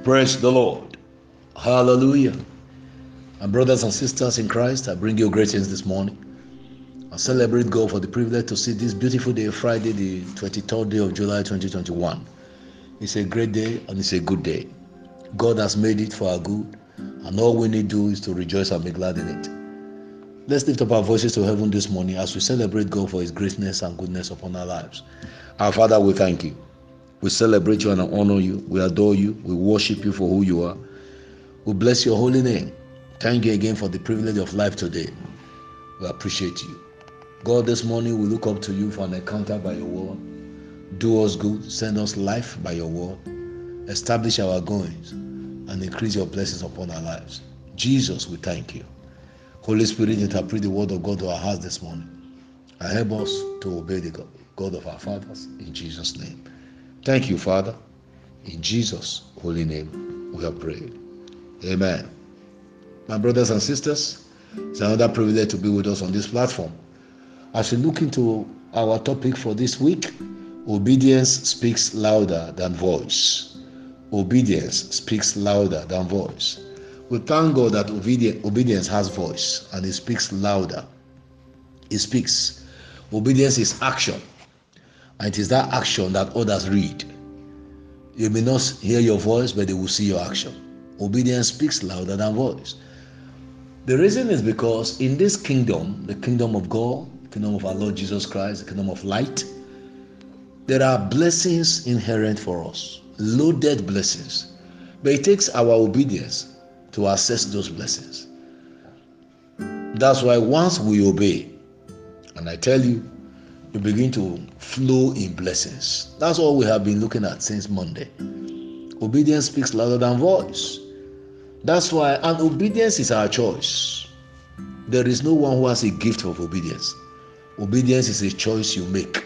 Praise the Lord. Hallelujah. And brothers and sisters in Christ, I bring you greetings this morning. I celebrate God for the privilege to see this beautiful day, Friday, the 23rd day of July 2021. It's a great day and it's a good day. God has made it for our good, and all we need to do is to rejoice and be glad in it. Let's lift up our voices to heaven this morning as we celebrate God for His greatness and goodness upon our lives. Our Father, we thank you. We celebrate you and honor you. We adore you. We worship you for who you are. We bless your holy name. Thank you again for the privilege of life today. We appreciate you. God, this morning we look up to you for an encounter by your word. Do us good. Send us life by your word. Establish our goings and increase your blessings upon our lives. Jesus, we thank you. Holy Spirit, interpret the word of God to our hearts this morning and help us to obey the God of our fathers in Jesus' name. Thank you, Father. In Jesus' holy name we have prayed. Amen. My brothers and sisters, it's another privilege to be with us on this platform. As we look into our topic for this week, obedience speaks louder than voice. Obedience speaks louder than voice. We thank God that obedience has voice and it speaks louder. It speaks. Obedience is action, and it is that action that others read. You may not hear your voice, but they will see your action. Obedience speaks louder than voice. The reason is because in this kingdom, the kingdom of God, the kingdom of our Lord Jesus Christ, the kingdom of light, there are blessings inherent for us, loaded blessings. But it takes our obedience to access those blessings. That's why once we obey, and I tell you, you begin to flow in blessings. That's all we have been looking at since Monday. Obedience speaks louder than voice. That's why, and obedience is our choice. There is no one who has a gift of obedience. Obedience is a choice you make.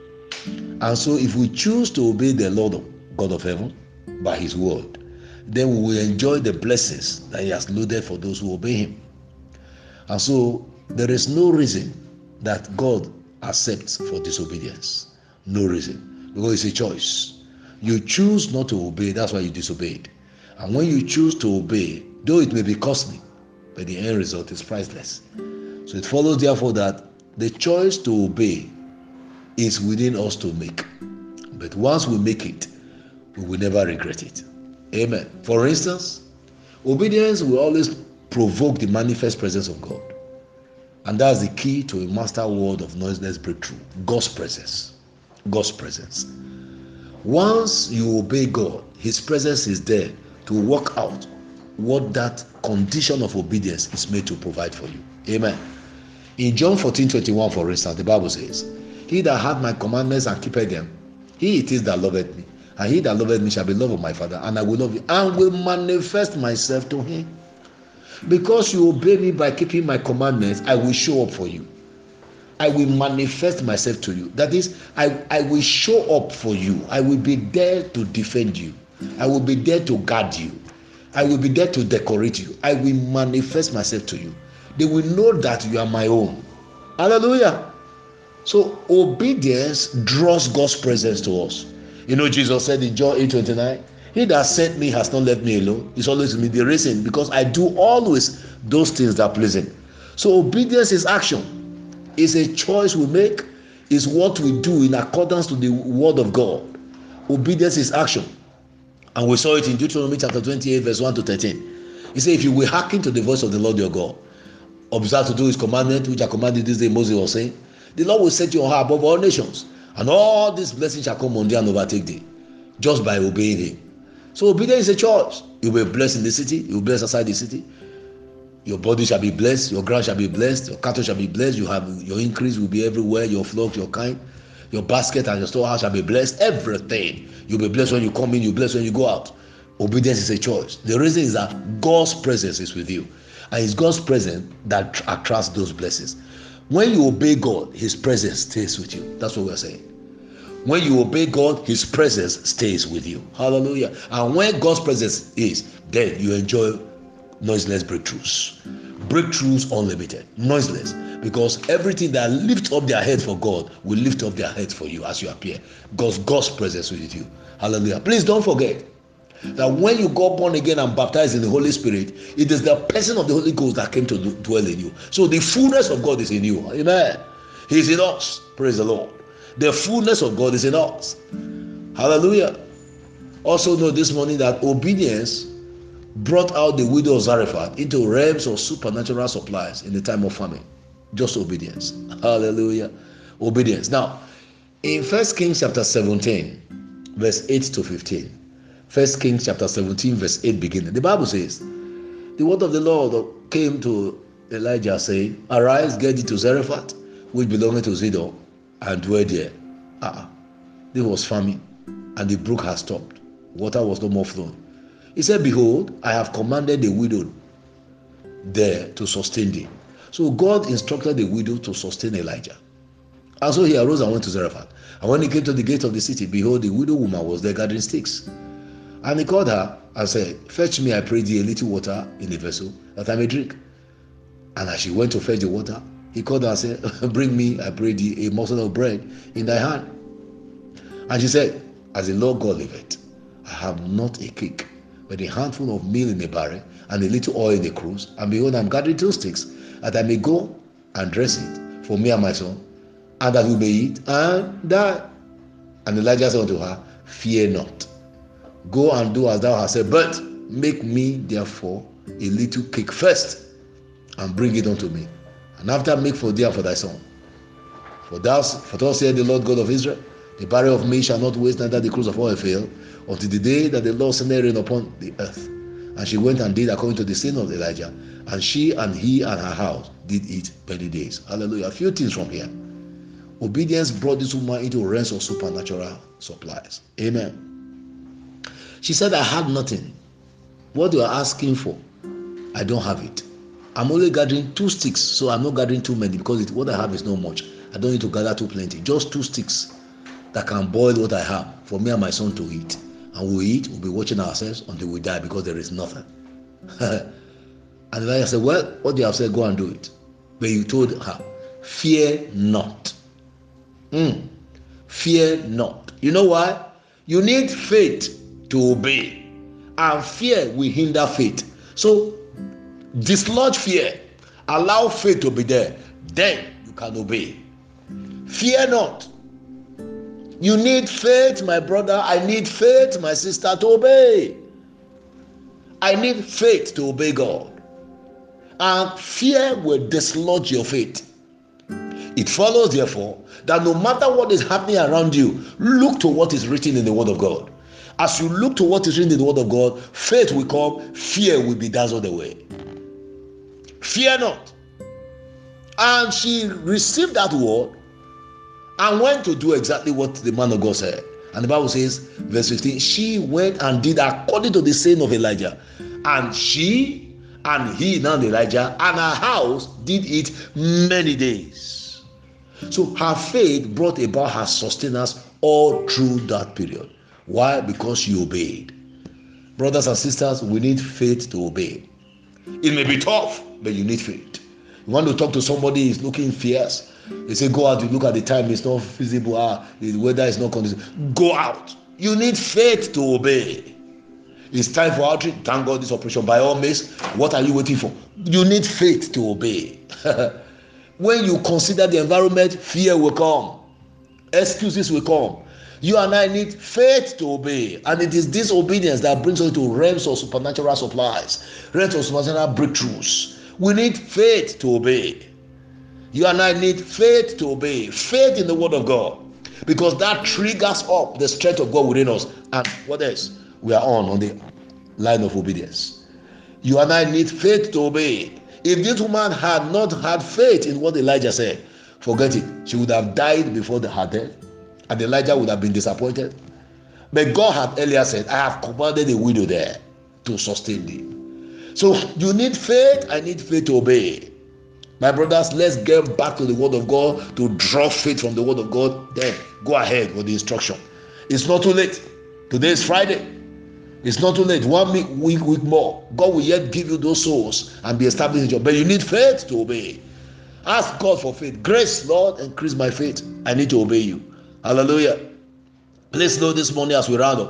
And so if we choose to obey the Lord God of heaven by His word, then we will enjoy the blessings that He has loaded for those who obey Him. And so there is no reason that God accepts for disobedience. No reason. Because it's a choice. You choose not to obey, that's why you disobeyed. And when you choose to obey, though it may be costly, but the end result is priceless. So it follows therefore that the choice to obey is within us to make. But once we make it, we will never regret it. Amen. For instance, obedience will always provoke the manifest presence of God. And that's the key to a master word of noiseless breakthrough. God's presence. God's presence. Once you obey God, His presence is there to work out what that condition of obedience is made to provide for you. Amen. In John 14:21, for instance, the Bible says, He that hath my commandments and keepeth them, he it is that loveth me. And he that loveth me shall be loved of my Father, and I will love you, and will manifest myself to him. Because you obey me by keeping my commandments, I will show up for you. I will manifest myself to you. That is, I will show up for you. I will be there to defend you. I will be there to guard you. I will be there to decorate you. I will manifest myself to you. They will know that you are my own. Hallelujah. So obedience draws God's presence to us. You know, Jesus said in John 8:29, He that sent me has not left me alone. He's always with me. The reason, because I do always those things that please Him. So obedience is action. It's a choice we make. It's what we do in accordance to the word of God. Obedience is action. And we saw it in Deuteronomy chapter 28, verse 1 to 13. He said, if you will hearken to the voice of the Lord your God, observe to do His commandment, which I commanded this day, Moses was saying, the Lord will set you on high above all nations, and all these blessings shall come on thee and overtake thee, just by obeying Him. So obedience is a choice. You will be blessed in the city, you will be blessed outside the city. Your body shall be blessed, your ground shall be blessed, your cattle shall be blessed, you have your increase will be everywhere, your flock, your kind, your basket and your storehouse shall be blessed. Everything. You'll be blessed when you come in, you'll be blessed when you go out. Obedience is a choice. The reason is that God's presence is with you. And it's God's presence that attracts those blessings. When you obey God, His presence stays with you. That's what we're saying. When you obey God, His presence stays with you. Hallelujah. And when God's presence is, then you enjoy noiseless breakthroughs. Breakthroughs unlimited, noiseless. Because everything that lifts up their head for God will lift up their head for you as you appear. Because God's presence with you. Hallelujah. Please don't forget, That when you got born again and baptized in the Holy Spirit, it is the person of the Holy Ghost that came to dwell in you. So the fullness of God is in you. Amen. He's in us. Praise the Lord. The fullness of God is in us. Hallelujah. Also know this morning that obedience brought out the widow of Zarephath into realms of supernatural supplies in the time of famine. Just obedience. Hallelujah. Obedience. Now, in 1 Kings chapter 17, verse 8 to 15. 1 Kings chapter 17, verse 8 beginning. The Bible says, the word of the Lord came to Elijah saying, arise, get thee to Zarephath, which belongeth to Zidon, and dwell there. There was famine, and the brook had stopped. Water was no more flowing. He said, behold, I have commanded the widow there to sustain thee. So God instructed the widow to sustain Elijah. And so he arose and went to Zarephath. And when he came to the gate of the city, behold, the widow woman was there gathering sticks. And he called her and said, fetch me, I pray thee, a little water in a vessel, that I may drink. And as she went to fetch the water, he called her and said, bring me, I pray thee, a morsel of bread in thy hand. And she said, as the Lord God liveth, I have not a cake, but a handful of meal in a barrel, and a little oil in a cruse. And behold, I am gathering 2 sticks, that I may go and dress it for me and my son, and that we may eat and die. And Elijah said unto her, fear not. Go and do as thou hast said, but make me therefore a little cake first, and bring it unto me. And after make for thee and for thy son. For thus said the Lord God of Israel, the barrel of meat shall not waste, neither the cruse of oil fail, until the day that the Lord send rain upon the earth. And she went and did according to the saying of Elijah, and she and he and her house did eat many days. Hallelujah. A few things from here. Obedience brought this woman into realms of supernatural supplies. Amen. She said, I had nothing. What you are asking for, I don't have it. I'm only gathering 2 sticks, so I'm not gathering too many, because what I have is not much. I don't need to gather too plenty. Just 2 sticks that can boil what I have for me and my son to eat. And we'll eat, we'll be watching ourselves until we die, because there is nothing. And Elijah said, well, what you have said, go and do it. But you told her, fear not. Fear not. You know why? You need faith to obey, and fear will hinder faith. So dislodge fear, allow faith to be there, then you can obey. Fear not. You need faith, my brother. I need faith, my sister, to obey. I need faith to obey God, and fear will dislodge your faith. It follows, therefore, that no matter what is happening around you, look to what is written in the Word of God. As you look to what is written in the Word of God, faith will come, fear will be dazzled away. Fear not. And she received that word and went to do exactly what the man of God said. And the Bible says, verse 15, she went and did according to the saying of Elijah. And she and he, now Elijah, and her house did eat many days. So her faith brought about her sustenance all through that period. Why? Because she obeyed. Brothers and sisters, we need faith to obey. It may be tough, but you need faith. You want to talk to somebody who's looking fierce. They say, go out, you look at the time, it's not feasible, the weather is not conducive. Go out. You need faith to obey. It's time for outreach. Thank God this operation. By all means, what are you waiting for? You need faith to obey. When you consider the environment, fear will come. Excuses will come. You and I need faith to obey. And it is this obedience that brings us to realms of supernatural supplies, realms of supernatural breakthroughs. We need faith to obey. You and I need faith to obey. Faith in the Word of God. Because that triggers up the strength of God within us. And what else? We are on the line of obedience. You and I need faith to obey. If this woman had not had faith in what Elijah said, forget it. She would have died before her death. And Elijah would have been disappointed. But God had earlier said, I have commanded a widow there to sustain thee. So you need faith. I need faith to obey. My brothers, let's get back to the Word of God, to draw faith from the Word of God. Then go ahead with the instruction. It's not too late. Today is Friday. It's not too late. 1 week more. God will yet give you those souls and be established in your. But you need faith to obey. Ask God for faith. Grace, Lord, increase my faith. I need to obey you. Hallelujah. Let's know this morning as we round up.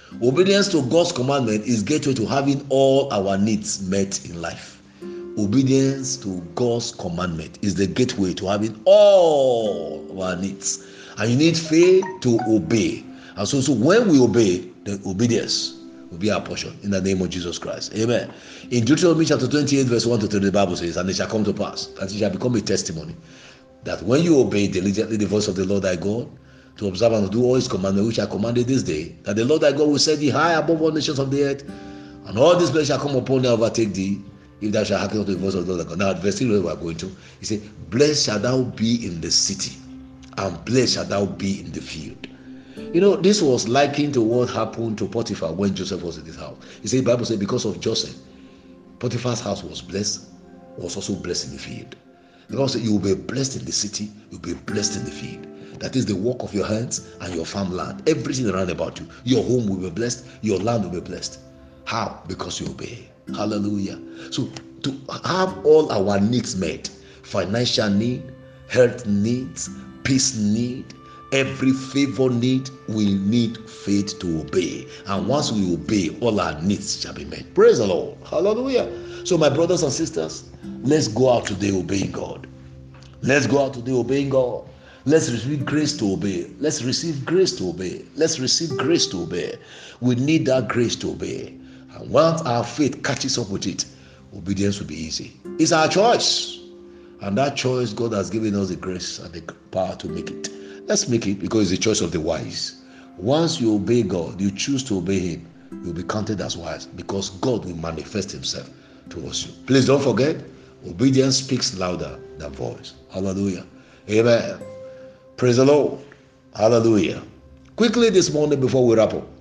Obedience to God's commandment is gateway to having all our needs met in life. Obedience to God's commandment is the gateway to having all our needs. And you need faith to obey. And so when we obey, the obedience will be our portion in the name of Jesus Christ. Amen. In Deuteronomy chapter 28, verse 1 to 3, the Bible says, and it shall come to pass that it shall become a testimony that when you obey diligently the voice of the Lord thy God, to observe and to do all his commandments which I commanded this day, that the Lord thy God will set thee high above all nations of the earth, and all these blessings shall come upon thee and overtake thee, if thou shalt hearken unto the voice of the Lord thy God. Now, at verse 3 where we are going to, he said, blessed shalt thou be in the city, and blessed shalt thou be in the field. You know, this was likened to what happened to Potiphar when Joseph was in his house. He said, the Bible said, because of Joseph, Potiphar's house was blessed, was also blessed in the field. The Bible said, you will be blessed in the city, you will be blessed in the field. That is the work of your hands and your farmland. Everything around about you. Your home will be blessed, your land will be blessed. How? Because you obey. Hallelujah. So to have all our needs met, financial need, health needs, peace need, every favor need, we need faith to obey. And once we obey, all our needs shall be met. Praise the Lord. Hallelujah. So my brothers and sisters, let's go out today obeying God. Let's go out today obeying God. Let's receive grace to obey. Let's receive grace to obey. Let's receive grace to obey. We need that grace to obey. And once our faith catches up with it, obedience will be easy. It's our choice. And that choice, God has given us the grace and the power to make it. Let's make it, because it's the choice of the wise. Once you obey God, you choose to obey him, you'll be counted as wise, because God will manifest himself towards you. Please don't forget, obedience speaks louder than voice. Hallelujah. Amen. Praise the Lord. Hallelujah. Quickly this morning before we wrap up,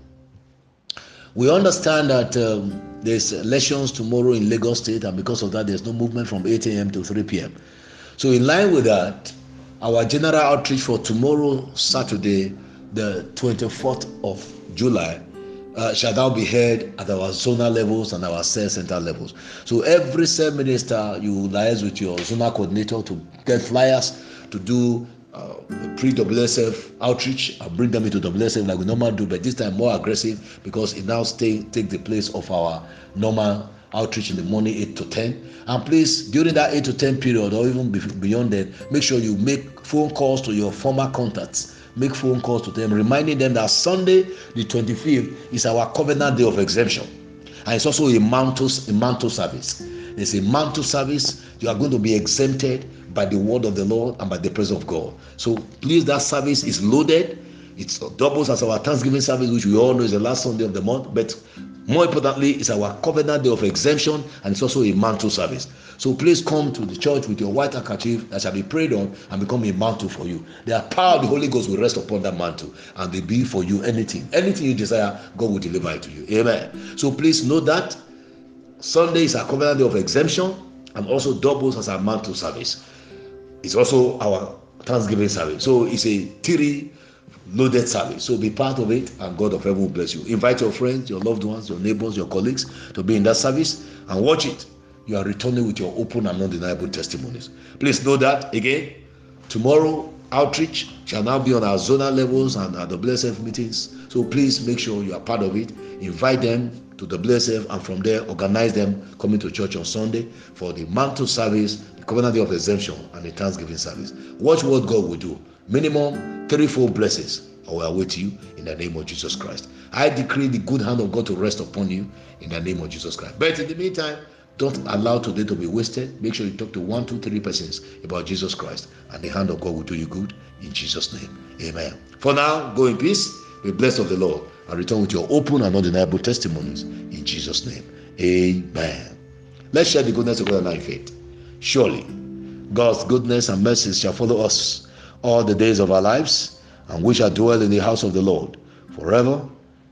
we understand that there's elections tomorrow in Lagos State, and because of that, there's no movement from 8 a.m. to 3 p.m. So in line with that, our general outreach for tomorrow, Saturday, the 24th of July, shall now be held at our zonal levels and our cell center levels. So every cell minister, you liaise with your zonal coordinator to get flyers to do pre-WSF outreach and bring them into WSF like we normally do, but this time more aggressive, because it now take the place of our normal outreach in the morning 8 to 10. And please, during that 8 to 10 period, or even beyond that, make sure you make phone calls to your former contacts. Make phone calls to them, reminding them that Sunday, the 25th, is our covenant day of exemption. And it's also a mantle service. It's a mantle service. You are going to be exempted by the word of the Lord and by the presence of God. So please, that service is loaded. It doubles as our Thanksgiving service, which we all know is the last Sunday of the month. But more importantly, it's our covenant day of exemption, and it's also a mantle service. So please come to the church with your white handkerchief that shall be prayed on and become a mantle for you. The power of the Holy Ghost will rest upon that mantle, and they be for you anything you desire, God will deliver it to you. Amen. So please know that Sunday is our covenant day of exemption, and also doubles as our mantle service. It's also our Thanksgiving service. So it's a 3 loaded service. So be part of it, and God of heaven will bless you. Invite your friends, your loved ones, your neighbors, your colleagues to be in that service and watch it. You are returning with your open and undeniable testimonies. Please know that again. Tomorrow, outreach shall now be on our zonal levels and at the WSF meetings. So please make sure you are part of it. Invite them to the WSF, and from there, organize them coming to church on Sunday for the mantle service, the covenant day of exemption, and the Thanksgiving service. Watch what God will do. Minimum 3-fold blessings I will await you in the name of Jesus Christ. I decree the good hand of God to rest upon you in the name of Jesus Christ. But in the meantime, don't allow today to be wasted. Make sure you talk to 1, 2, 3 persons about Jesus Christ, and the hand of God will do you good in Jesus' name. Amen. For now, go in peace, be blessed of the Lord, and return with your open and undeniable testimonies in Jesus' name. Amen. Let's share the goodness of God in our faith. Surely, God's goodness and mercies shall follow us all the days of our lives, and we shall dwell in the house of the Lord forever.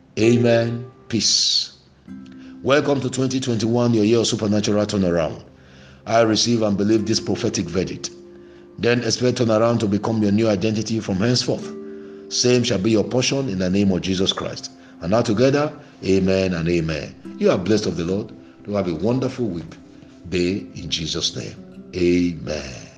Amen. Peace. Welcome to 2021, your year of supernatural turnaround. I receive and believe this prophetic verdict. Then expect turnaround to become your new identity from henceforth. Same shall be your portion in the name of Jesus Christ. And now together, amen and amen. You are blessed of the Lord. Do have a wonderful week day in Jesus' name. Amen.